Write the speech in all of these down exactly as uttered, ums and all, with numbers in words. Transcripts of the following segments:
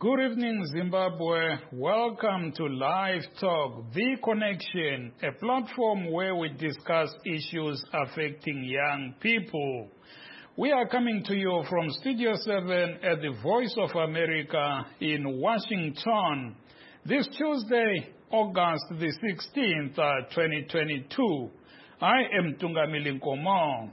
Good evening, Zimbabwe. Welcome to Live Talk, The Connection, a platform where we discuss issues affecting young people. We are coming to you from Studio seven at the Voice of America in Washington. This Tuesday, August the sixteenth, twenty twenty-two. I am Tungamili Nkomo.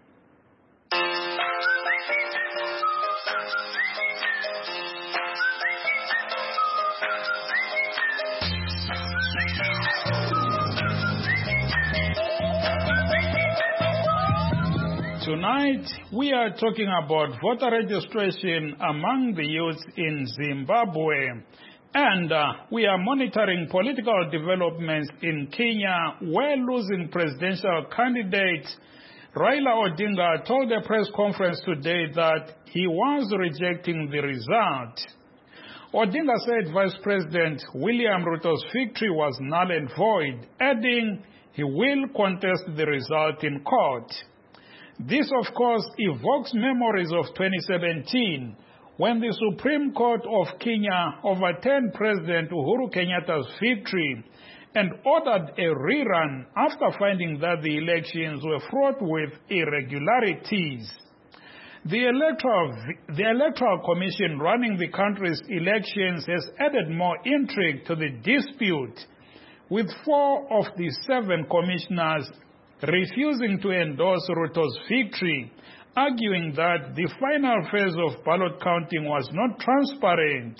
Tonight, we are talking about voter registration among the youth in Zimbabwe. And uh, we are monitoring political developments in Kenya, where losing presidential candidate Raila Odinga told a press conference today that he was rejecting the result. Odinga said Vice President William Ruto's victory was null and void, adding he will contest the result in court. This, of course, evokes memories of twenty seventeen, when the Supreme Court of Kenya overturned President Uhuru Kenyatta's victory and ordered a rerun after finding that the elections were fraught with irregularities. The Electoral, the Electoral Commission running the country's elections has added more intrigue to the dispute, with four of the seven commissioners refusing to endorse Ruto's victory, arguing that the final phase of ballot counting was not transparent.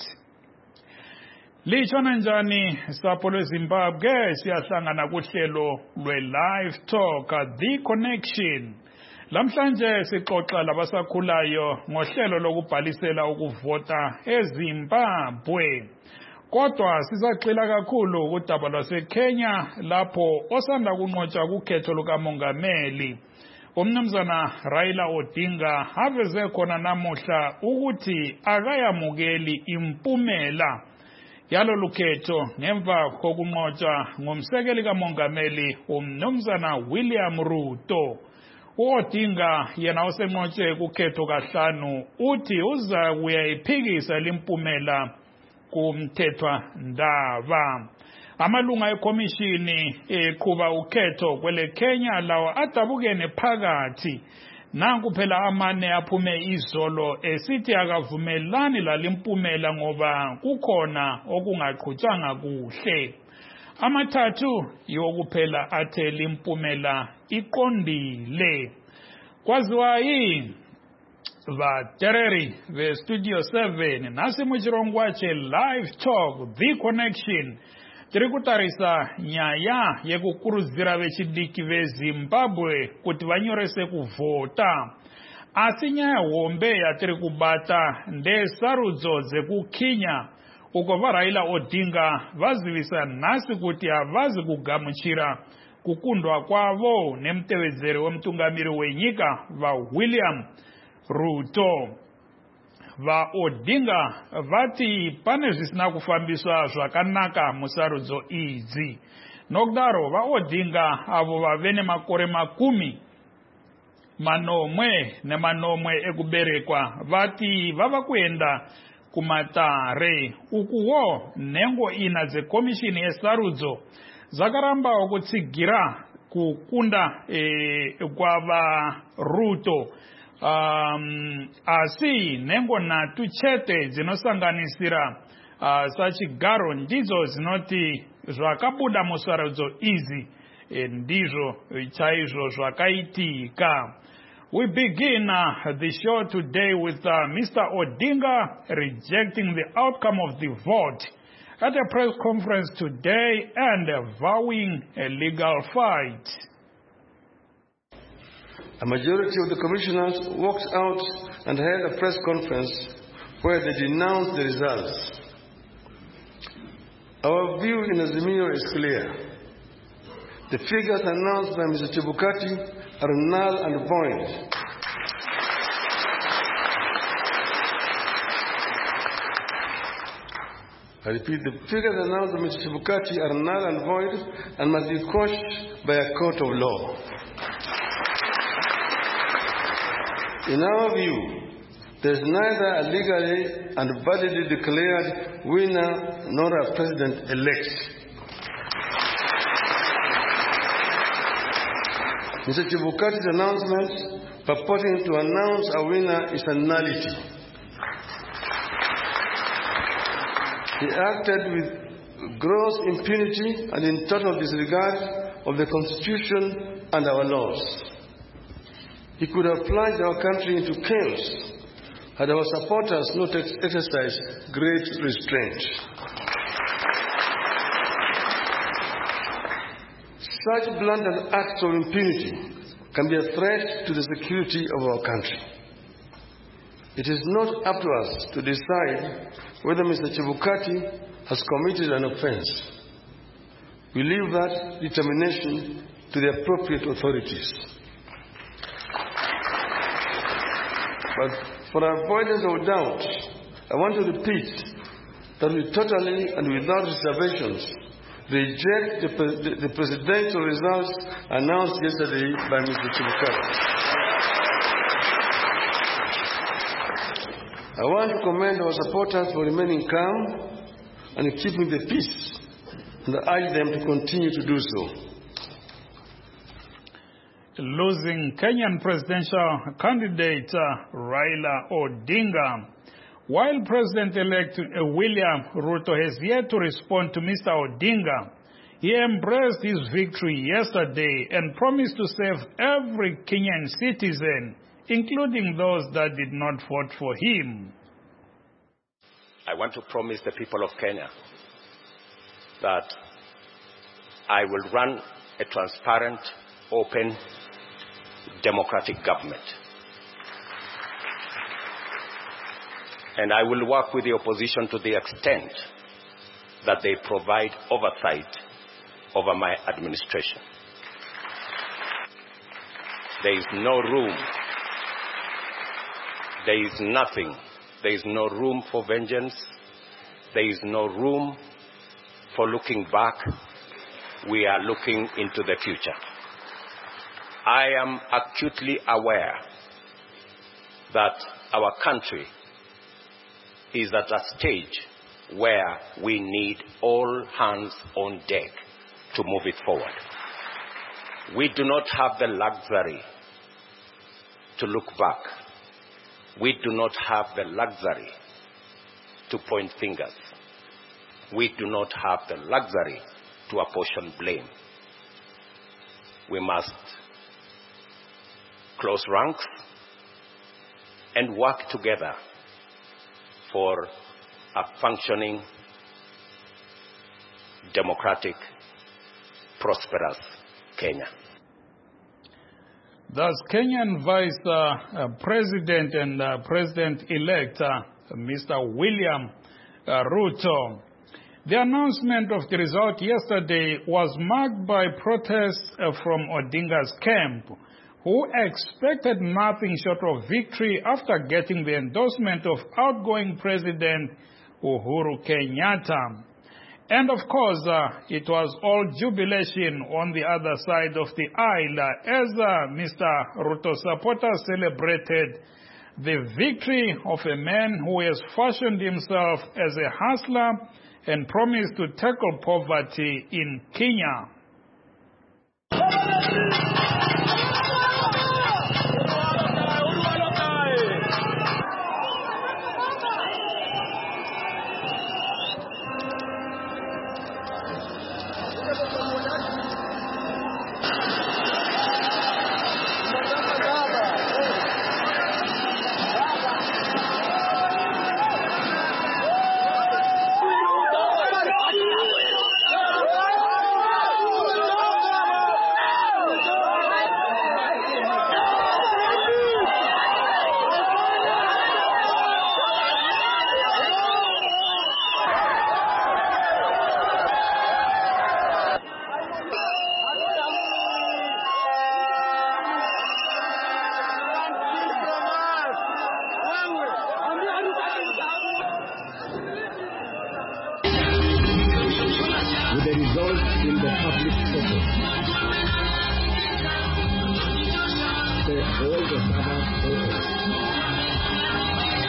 Litshona njani sapho lweZimbabwe, siyahlangana kuhlelo lwe-Live Talk, The Connection. Lamhlanje sixoxa labasakhulayo ngohlelo lokubhalisela ukuvota eZimbabwe. Kodwa sisaxila kakhulu kudaba lwaseKenya lapho osanda kunqotshwa kukhetho lukamongameli. Umnumzana Raila Odinga aveze khona namuhla ukuthi akayamukeli impumela yalolu khetho ngemva kokunqotshwa ngumsekeli kamongameli umnumzana William Ruto. UOdinga yena osenqotshe kukhetho kahlanu uthi uza kuyayiphikisa limpumela kumthethwa ndaba. Amalunga ekomishini eqhuba ukhetho kwele Kenya lawa adabukene phakathi. Nanku phela amane aphume izolo esithi akavumelani lalimpumela ngoba kukhona okungaqhutshanga kuhle. Amathathu yokuphela athe limpumela iqondile. Kwaziwa yini vatereri ve Studio seven nasi muchirongwache Live Talk, The Connection. Tiri kutarisa nyaya yekukurudzira vechidiki veZimbabwe kuti vanyorese kuvhota. Asi nyaya hombe yatiri kubata ndesarudzo dzekuKenya uko vaRaila Odinga vazivisa nhasi kuti havazi kugamuchira kukundwa kwavo nemutevedzeri wemutungamiri wenyika vaWilliam Ruto. Va Odinga vati pane zvisina kufambiswa zvakanaka musarudzo idzi. Nokudaro va Odinga avo vave nemakore makumi manomwe nemanomwe ekuberekwa vati vava kuenda kumatare ukuwo nhengo ina dzekomishini yesarudzo dzakarambawo kutsigira kukunda e, kwava Ruto. Um, asi nhengo nhatu chete dzinosanganisira uh, sachigaro ndidzo dzinoti zvakabuda musarudzo izi e, ndizvo chaizvo zvakaitika. We begin uh, the show today with uh, Mister Odinga rejecting the outcome of the vote at a press conference today and uh, vowing a legal fight. A majority of the commissioners walked out and held a press conference where they denounced the results. Our view in Azimio is clear. The figures announced by Mister Chebukati are null and void. I repeat, the figures announced by Mister Chebukati are null and void and must be quashed by a court of law. In our view, there is neither a legally and validly declared winner nor a president-elect. Mister Chebukati's announcement purporting to announce a winner is a nullity. He acted with gross impunity and in total disregard of the Constitution and our laws. He could have plunged our country into chaos had our supporters not exercised great restraint. Such blatant acts of impunity can be a threat to the security of our country. It is not up to us to decide whether Mister Chebukati has committed an offense. We leave that determination to the appropriate authorities. But for avoidance of doubt, I want to repeat that we totally and without reservations reject the, the, the presidential results announced yesterday by Mister Chebukati. I want to commend our supporters for remaining calm and keeping the peace, and I urge them to continue to do so. Losing Kenyan presidential candidate uh, Raila Odinga, while President-elect uh, William Ruto has yet to respond to Mister Odinga, he embraced his victory yesterday and promised to save every Kenyan citizen, including those that did not vote for him. I want to promise the people of Kenya that I will run a transparent, open, democratic government. And I will work with the opposition to the extent that they provide oversight over my administration. There is no room, there is nothing, there is no room for vengeance, there is no room for looking back. We are looking into the future. I am acutely aware that our country is at a stage where we need all hands on deck to move it forward. We do not have the luxury to look back. We do not have the luxury to point fingers. We do not have the luxury to apportion blame. We must close ranks and work together for a functioning, democratic, prosperous Kenya. Thus, Kenyan Vice uh, uh, President and uh, President-elect uh, Mister William uh, Ruto. The announcement of the result yesterday was marked by protests uh, from Odinga's camp, who expected nothing short of victory after getting the endorsement of outgoing President Uhuru Kenyatta. And of course, uh, it was all jubilation on the other side of the aisle uh, as uh, Mister Ruto supporters celebrated the victory of a man who has fashioned himself as a hustler and promised to tackle poverty in Kenya. With the result in the public sector, the all the Sabbath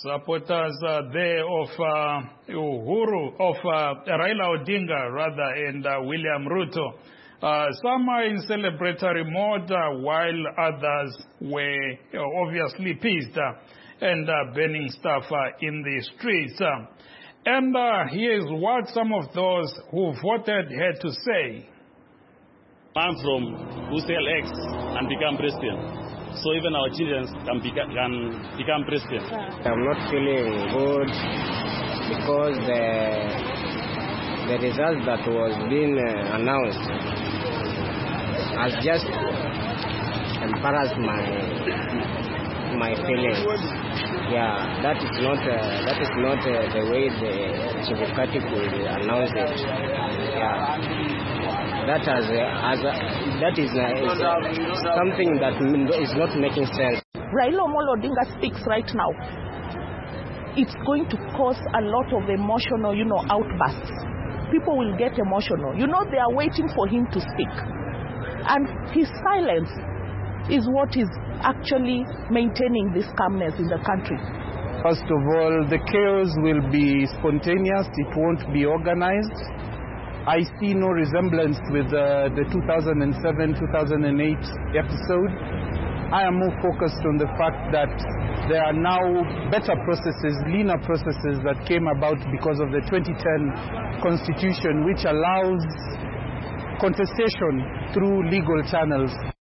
supporters uh, there of uh, Uhuru, of uh, Raila Odinga, rather, and uh, William Ruto. Uh, some are in celebratory mode, uh, while others were uh, obviously pissed uh, and uh, burning stuff uh, in the streets. Uh, and uh, here's what some of those who voted had to say. I'm from who sell eggs and become president. So even our children can, beca can become president. I'm not feeling good because the, the result that was being uh, announced has just embarrassed my my feelings. Yeah, that is not uh, that is not uh, the way the Chebukati could announce it. Yeah. That has, uh, has uh, that is, uh, is uh, something that is not making sense. Raila Amolo Odinga speaks right now. It's going to cause a lot of emotional, you know, outbursts. People will get emotional. You know, they are waiting for him to speak. And his silence is what is actually maintaining this calmness in the country. First of all, the chaos will be spontaneous. It won't be organized. I see no resemblance with uh, the two thousand seven two thousand eight episode. I am more focused on the fact that there are now better processes, leaner processes that came about because of the twenty ten Constitution, which allows contestation through legal channels.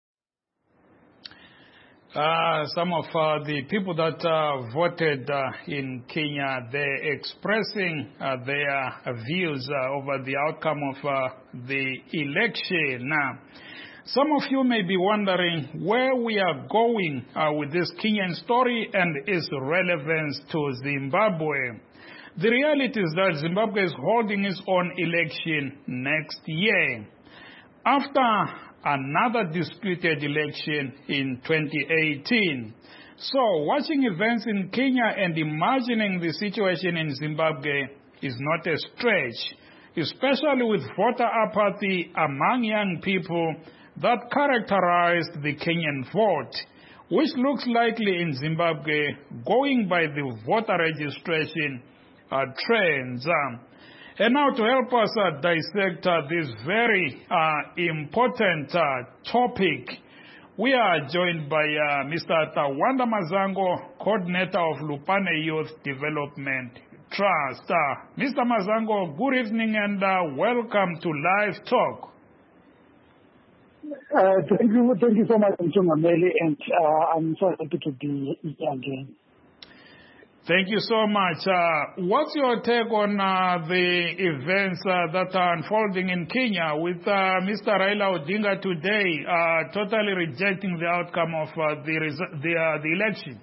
Uh, some of uh, the people that uh, voted uh, in Kenya, they're expressing uh, their views uh, over the outcome of uh, the election. Now, some of you may be wondering where we are going uh, with this Kenyan story and its relevance to Zimbabwe. The reality is that Zimbabwe is holding its own election next year. After another disputed election in twenty eighteen. So, watching events in Kenya and imagining the situation in Zimbabwe is not a stretch, especially with voter apathy among young people that characterized the Kenyan vote, which looks likely in Zimbabwe going by the voter registration uh, trends. Um, And now to help us uh, dissect uh, this very uh, important uh, topic, we are joined by uh, Mister Tawanda Mazango, coordinator of Lupane Youth Development Trust. Uh, Mister Mazango, good evening and uh, welcome to Live Talk. Uh, thank you, thank you so much, Mchungameli, and uh, I'm so happy to be here again. Thank you so much. Uh, what's your take on uh, the events uh, that are unfolding in Kenya with uh, Mister Raila Odinga today uh, totally rejecting the outcome of uh, the, the, uh, the election?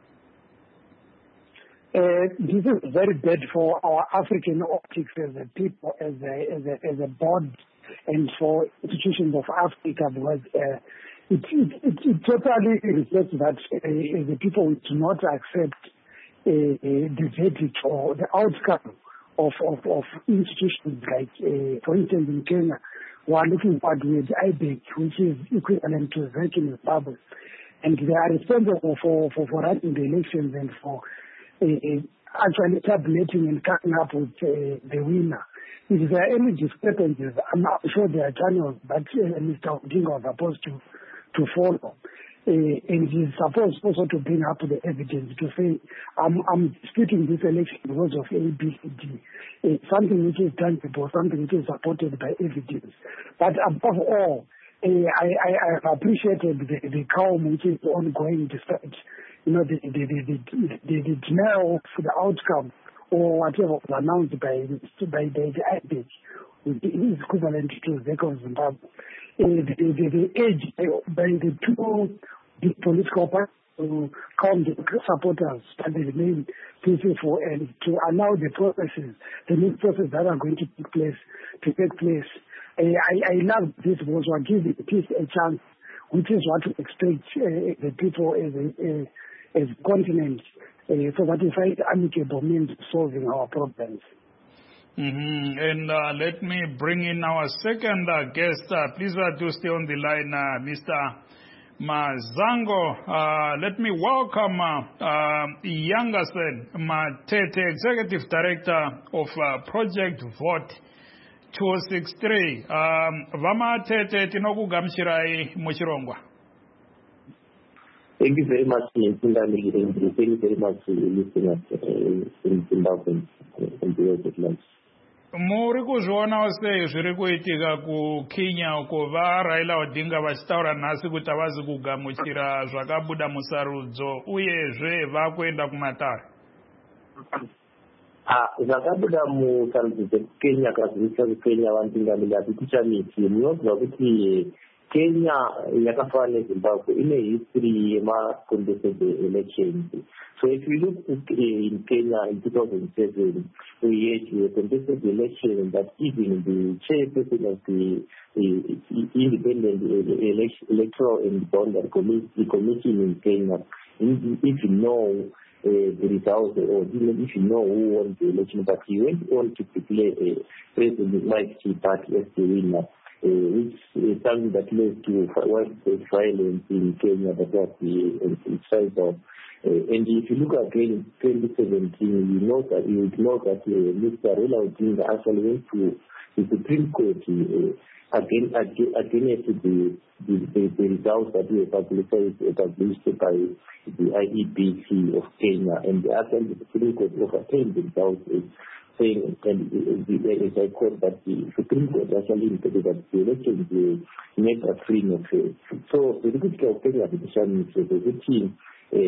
Uh, this is very bad for our African optics as a people, as a, as a, as a board, and for institutions of Africa, because uh, it, it, it, it totally reflects that uh, the people do not accept Uh, uh, the verdict or the outcome of, of, of institutions like, uh, for instance, in Kenya, we are looking at with I B E C, which is equivalent to Z E C in Zimbabwe. And they are responsible for, for, for running the elections and for uh, actually tabulating and coming up with uh, the winner. If there are any discrepancies, I'm not sure there are channels that uh, Mister Odinga was supposed to, to follow. Uh, and he's supposed also to bring up the evidence to say, I'm, I'm disputing this election because of A, B, C, D. Uh, something which is tangible, something which is supported by evidence. But above all, uh, I, I, I have appreciated the, the calm which is ongoing despite, you know, the, the, the, the, the, the denial of the outcome or whatever was announced by, by the, the I B E C, which is equivalent to Z E C of Zimbabwe. Uh, the, the, the age uh, by the two the political parties to calm the supporters that they remain peaceful and to allow the processes, the new processes that are going to take place, to take place. Uh, I, I love this because we are giving peace a chance, which is what we expect uh, the people as a, uh, as a continent, uh, so that we find amicable means of solving our problems. Mm-hmm. And uh, let me bring in our second uh, guest. Uh, please uh, do stay on the line, uh, Mister Mazango. Uh, let me welcome uh, uh, Yangasen Matete, Executive Director of uh, Project Vote two sixty-three. Um, Vama Tete Tinoku Gamshirai Muchirongwa. Thank you very much, and thank you very much for listening in Zimbabwe and the other. Muri kuzviona sei zviri kuitika kuKenya uko vaRaila Odinga vachitaura nhasi kuti havazi kugamuchira zvakabuda musarudzo uyezve vakuenda kumatare? Zvakabuda musarudzo dzeKenya kazivisa kuKenya vantingamira tichamiti munozwa kuti Kenya yakafanana neZimbabwe ine history yema-contested elections. So if you look at, uh, in Kenya in two thousand seven, we had a contested election that even the chairperson of the uh, independent uh, electoral and boundary commission in Kenya, if you know uh, the results or even if you know who won the election, but he went on to declare uh, President Mike Chibati as the winner. Uh, which is something that led to widespread violence in Kenya that was the side of. Uh, and if you look at in twenty seventeen, you know that you know that uh, Mister Raila Odinga actually went to the Supreme Court uh, again, again against the the, the the results that were published, published by the I E B C of Kenya, and actually the Supreme Court overturned the results. Uh, saying, and as I quote, that the Supreme Court actually indicated that the elections were never free and fair. So the critical of Kenya petition is a team.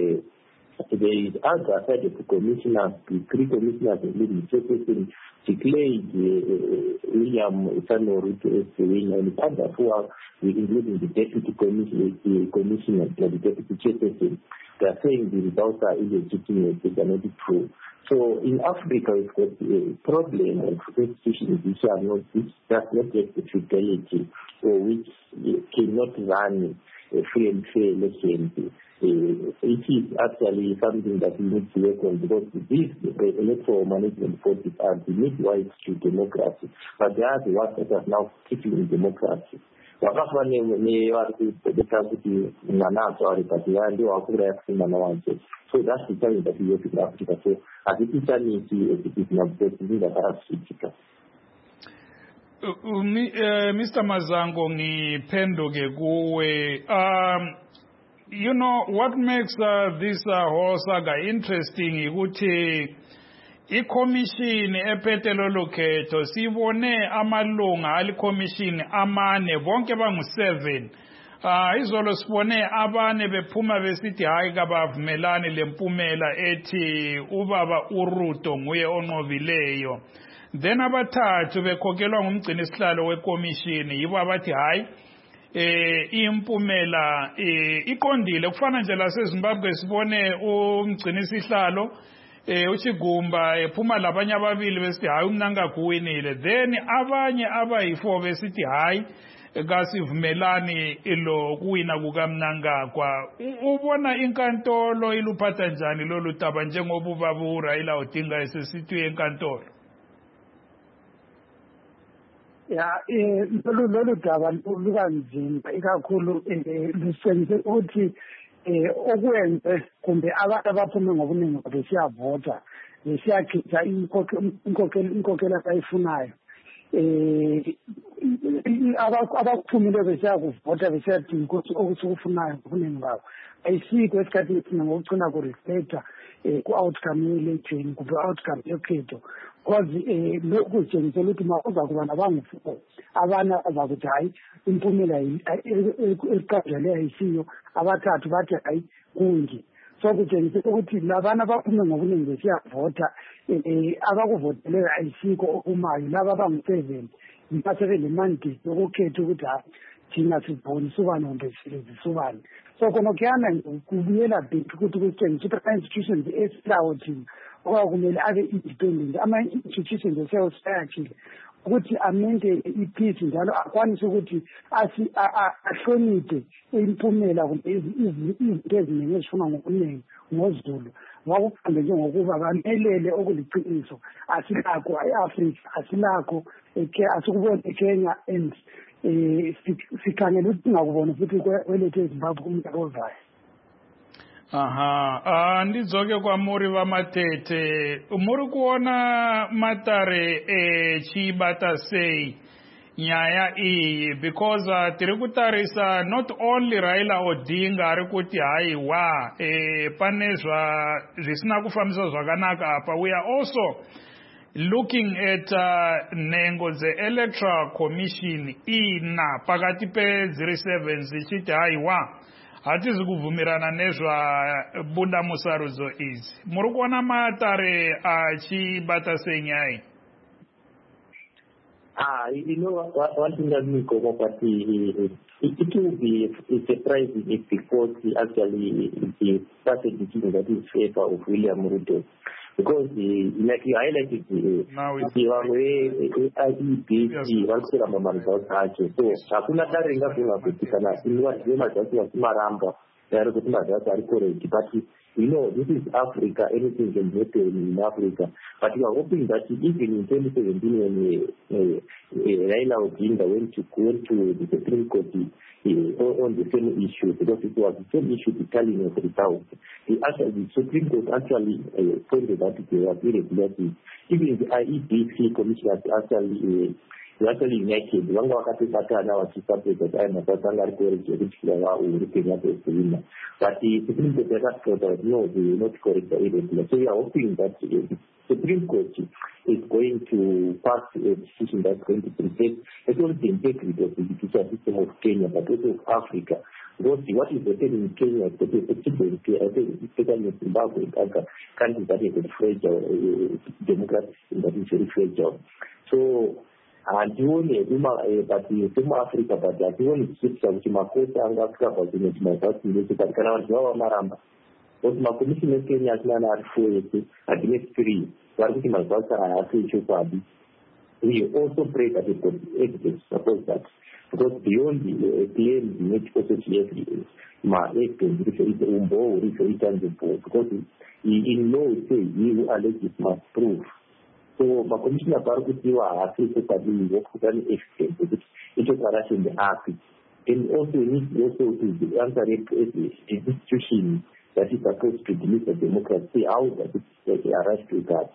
There is other side of the commissioners, the three commissioners, including the chairperson, declared uh, William Sano Ruto as the winner, and others who are including the deputy commissioner, the commissioner, the deputy chairperson. They are saying the results are illegitimate, they are not true. So in Africa, we've got a problem of institutions which are not, which does not get the fidelity, or which cannot run a free and fair election. Uh, it is actually something that we need to work on, because these the electoral management forces are the midwives to democracy, but they are the ones that are now killing democracy. Vakafane nevari kubeta kuti mwana atwari but ndio wakura yakusina wacho. So that's the time that we have in Africa. So hazititanisi ezikuti nakutetinga parasitika. Mister Mazango ngiphenduke kuwe. Um, you know what makes uh, this uh, whole saga interesting ukuthi ikhomishini ephethe lolu khetho sibone amalunga alikhomishini amane bonke bangu seven. Ah izolo sibone abane bephuma besithi hayi kabavumelani lempumela ethi ubaba uRuto nguye onqobileyo. Then abathathu bekhokelwa ngumgcini isihlalo wekomishini yibo abathi hayi eh impumela eh iqondile kufana nje la seZimbabwe sibone umgcini isihlalo eh uChigumba ephuma labanye ababili besithi hayi umnanga kuwinile, then abanye abayi-four besithi hayi kasivumelani ilo kuwina kukaMnangagwa. Ubona inkantolo iluphatha njani lolu taba njengoba ubaba uRaila Odinga esesithiwe enkantolo? Ya eh lolu lolu daba lukanzima ikakhulu lisenze ukuthi eh okwenze kumbe abantu abaphume ngobuningi besiyavota besiyakhetha inkokhelo inkokhelo abayifunayo eh abaphumile besiyakuvota besiyadinga ukuthi okusukufunayo ngobuningi babo ayisikho esikhathini thina ngokugcina ku-reflector eh ku-outcome ye-election kumbe outcome yokhetho. Because eh lokhu kutshengisela ukuthi makuza kuba nabangu-four abana abakuthi hayi impumela eliqanjele ayisiyo, abathathu bathi hayi kunje. So kutshengisela ukuthi labana abaphume ngobuningi besiyavota eh abakuvoteleyo ayisikho okumayo, laba abangu-seven impasele le mandate yokukhetha ukuthi hayi thina sibonisa ubani kumbe silenzisa ubani. So khona kuyana kubuyela back ukuthi kusitshengisa ukuthi ama-institutions esilawo thina okwakumele abe independent, ama-institutions eseyosayachile ukuthi amende i-peace njalo akwanise ukuthi ahloniphe impumela kumbe izinto eziningi ezifuna ngokuningi ngoZulu. Wakuqonde njengokuba bamelele okuliqiniso asilakho e-Africa, asilakho asikubona eKenya and eh sikhangela ukuthi ngakubona futhi kwelethe eZimbabwe umnyaka ozayo. Aha, ah ndidzoke kwamuri vamatete. Muri kuona Matare eh chibata sei nyaya iyi because uh, tiri kutarisa not only Raila Odinga ari kuti haiwa eh pane zva zvisina kufambisa zvakanaka apa. We are also looking at uh, nengo the electoral commission ina pakati pe ziri seven zichiti haiwa hatizi kubvumirana nezva buda musarudzo izi. Muri kuona Matare achibata sei nyaya? Ah, you know, one thing that we go over, but it, it will be surprising if the court actually started the decision that is favor of William Ruto. Because, like you highlighted, the way I E B C, one sort of a man was actually. So, Hakuna Taringa Puna, in what they might have was Maramba, there was not correct. But, you know, this is Africa, anything can happen in Africa. But you are hoping that even in twenty seventeen, when uh, uh, Raila Odinga went to, went to the Supreme Court uh, on the same issue, because it was the same issue the telling of the South, the, actually, the Supreme Court actually uh, pointed that there was irregularities. Even the I E B C commissioners actually uh, they actually united. One wakati kata na wasipate that na patanga correct which wa uripenya to. But the Supreme Court has said no, they will not correct the irregularity. So we are hoping that the Supreme Court is going to pass a decision that's going to protect not only the integrity of the judicial system of Kenya, but also of Africa. Because what is happening in Kenya is particularly especially in Zimbabwe and other countries that have a fragile uh, democratic system that is very fragile. So and you only but you from Africa, but that you only switch from Makosa and Africa, but you know, my first music, but can I go Maramba? But my commission in Kenya is not at four at the next three. What is my first I have to issue party. We also pray that it could exist, suppose that. Because beyond the claim, the next process, yes, my egg can refer it to Umbo, refer it to the board. Because in law, it says you alleged must prove. So, my commissioner Barukutiwa Africa Paddy work to an extent, which it was arrested in the Act. And also, we need also to answer the institution that is supposed to deliver democracy, how that they arrest with that.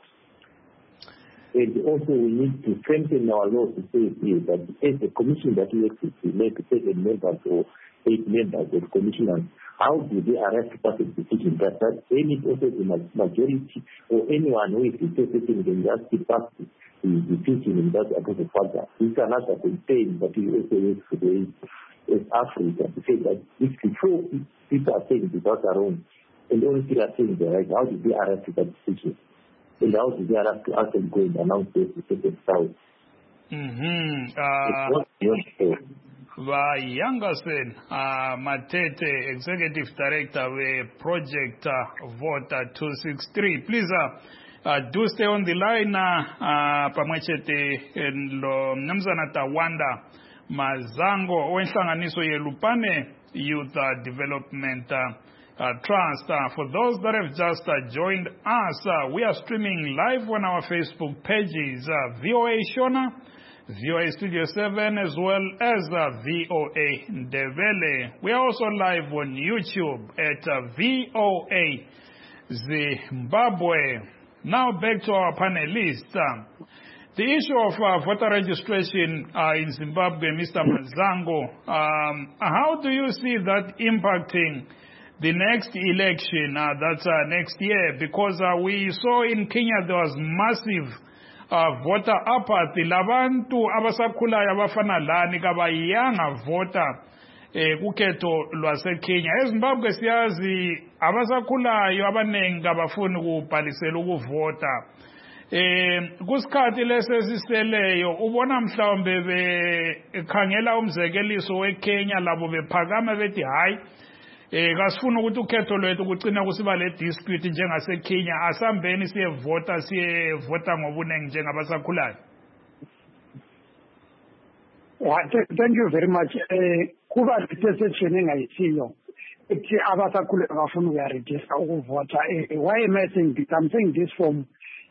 And also, we need to strengthen our law to say that as a commission that we exist, we make seven members or eight members of commissioners. How do they arrest passive decision? That that any also the majority or anyone who is participating in just the pass the decision in that about the father. This is another thing that we also use today in Africa to say that if before people are saying without their own and only people are saying the right, how do they arrest that decision? And how do they arrest to actually go and announce this to the South? Mm-hmm. Uh... Vayangasen uh, Matete, Executive Director of Project uh, Voter two sixty-three. Please uh, uh, do stay on the line. Pamwechete lo Mnamzana Tawanda Mazango Oenhlanganiso Yelupane Youth uh, Development uh, uh, Trust. Uh, for those that have just uh, joined us, uh, we are streaming live on our Facebook pages, uh, V O A Shona, V O A Studio seven, as well as uh, V O A Ndebele. We are also live on YouTube at uh, V O A Zimbabwe. Now back to our panelists. Uh, the issue of uh, voter registration uh, in Zimbabwe, Mister Mazango, um, how do you see that impacting the next election, uh, that's uh, next year? Because uh, we saw in Kenya there was massive Uh, voter apathy. Labantu abasakhulayo abafana lani kabayanga voter eh kukhetho lwaseKenya. eZimbabwe siyazi abasakhulayo abanengi abafuni ukubhalisela ukuvota. Eh kusikhathi lesesiseleyo ubona mhlawumbe bekhangela umzekeliso weKenya labo bephakama bethi hayi eh kasifuna ukuthi ukhetho lwethu kucina kusiba le dispute njengaseKenya, asambeni siye vota siye vota ngobunengi njengabasakhulayo. Thank you very much. Eh kuba lesection engayisiyo ethi abasakhulayo bafuna ukuyaregister ukuvota. Why am I saying this? I'm saying this from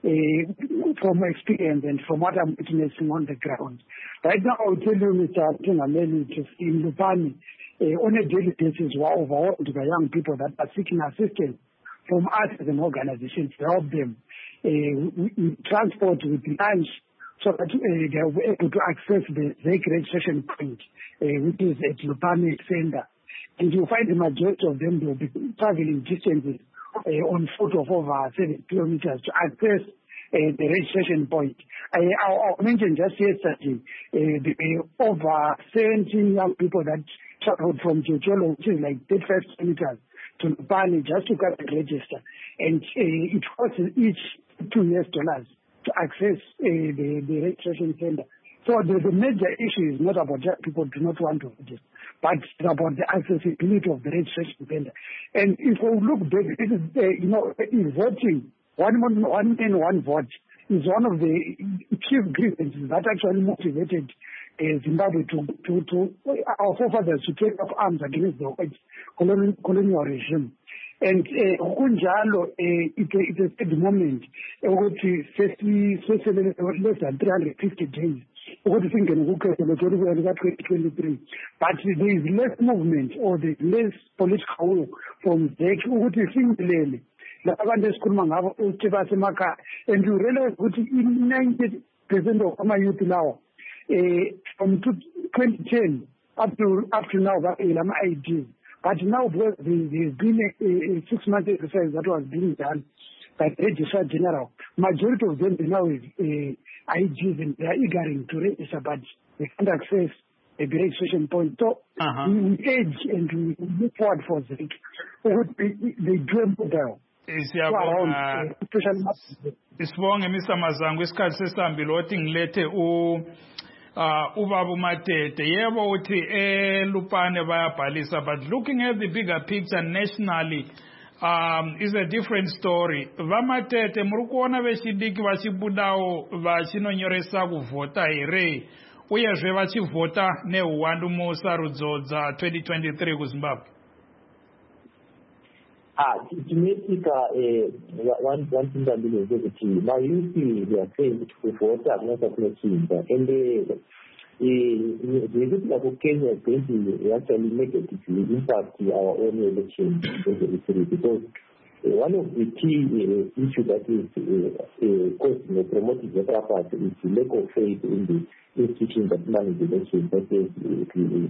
uh, from experience and from what I'm witnessing on the ground. Right now, I'll tell you, Mister Tungameli, in Lupane, uh, on a daily basis, we're overwhelmed by young people that are seeking assistance from us as an organization to help them uh, with transport, with lunch, so that uh, they will be able to access the Z E C registration point, uh, which is at Lupane Center. And you'll find the majority of them will be traveling distances uh, on foot of over seven kilometers to access uh, the registration point. I, I mentioned just yesterday uh, the uh, over seventeen young people that traveled from Jocholo, which is like thirty-five kilometers, to Lupane just to come and register. And uh, it costs each two U S dollars to access uh, the, the registration center. So the, the major issue is not about just people do not want to register, but it's about the accessibility of the registration center. And if we look back, it is, uh, you know, in voting, one man, one man, one vote is one of the chief grievances that actually motivated uh, Zimbabwe to, to, to our forefathers to take up arms against the white colonial, colonial regime. And kunjalo uh, it, it is at the moment ukuthi sesi less than three hundred fifty days ukuthi singene ku-twenty twenty-three, but there is less movement or there is less political will from Z E C ukuthi singilele labantu esikhuluma ngabo ukuthi basemakhaya, and you realize ukuthi ninety percent of ama-youth lawo uh, from twenty ten up to up to now ama I Ds. But now because there's been a, a six-month exercise that was being done by the Registrar General, majority of them now is uh, I Gs and they are eager to register, but they can't access a registration point. So uh-huh. we age and we move forward for Z E C. They dream down. Isibonge Mister Mazango, isikhathi sesihambile othi ngilethe u Uh, Ubabu Matete, yebo uthi eh Lupane bayabhalisa, but looking at the bigger picture nationally um, is a different story. Vamatete murikuona vechidiki vachibudawo vachinonyoresa kuvhota here uyezve vachivhota neuwandu musarudzo dza twenty twenty-three kuZimbabwe. Ah, Jamaica, one one thing that is very key. Now you see, they are saying to vote are not a question, and the the people of Kenya is going to actually make it to impact our own election because one of the key issues that is causing or promoting the part is the lack of faith in the institutions that manage the election, that is the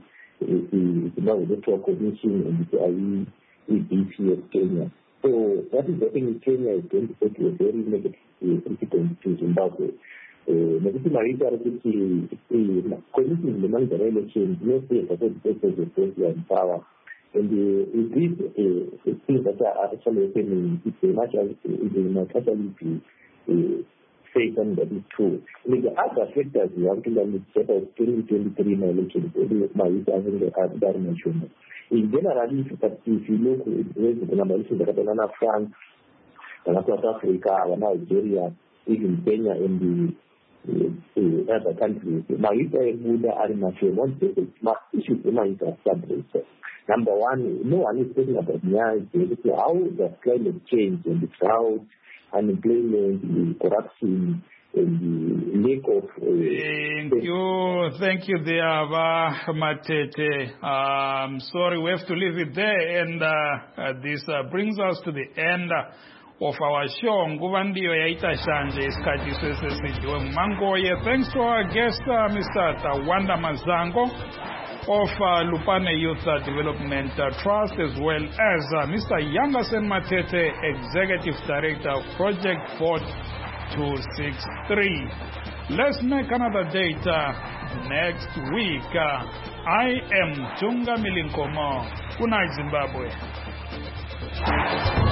the electoral commission and the I E. E B C of Kenya. So that is the thing Kenya is going to put a very negative precedent to Zimbabwe. Negative Marita committing the managerial elections, no state has the power. And these things that are actually happening, it's a much actually be Satan that is true. And the other factors we have to learn is about twenty twenty-three elections, Marita having the other mentioned. In general, if you look at the numbers in France, South Africa, Nigeria, even Kenya, and the, the other countries, Marita Buddha are in a few months, issues in Marita subjects. Number one, no one is talking about how the climate change and the drought, unemployment, the corruption, and the lack of... Uh, thank you, thank you, Deava Matete. Um, sorry, we have to leave it there, and uh, uh, this uh, brings us to the end of our show. Nguvandiyo yaita shanje isikhathi sesesijiwe Mangoye. Thanks to our guest, uh, Mister Tawanda Mazango of uh, Lupane Youth uh, Development uh, Trust, as well as uh, Mister Yangasen Matete, Executive Director of Project Vote two sixty-three. Let's make another date uh, next week. Uh, I am Tunga Milinkomo. Good night, Zimbabwe.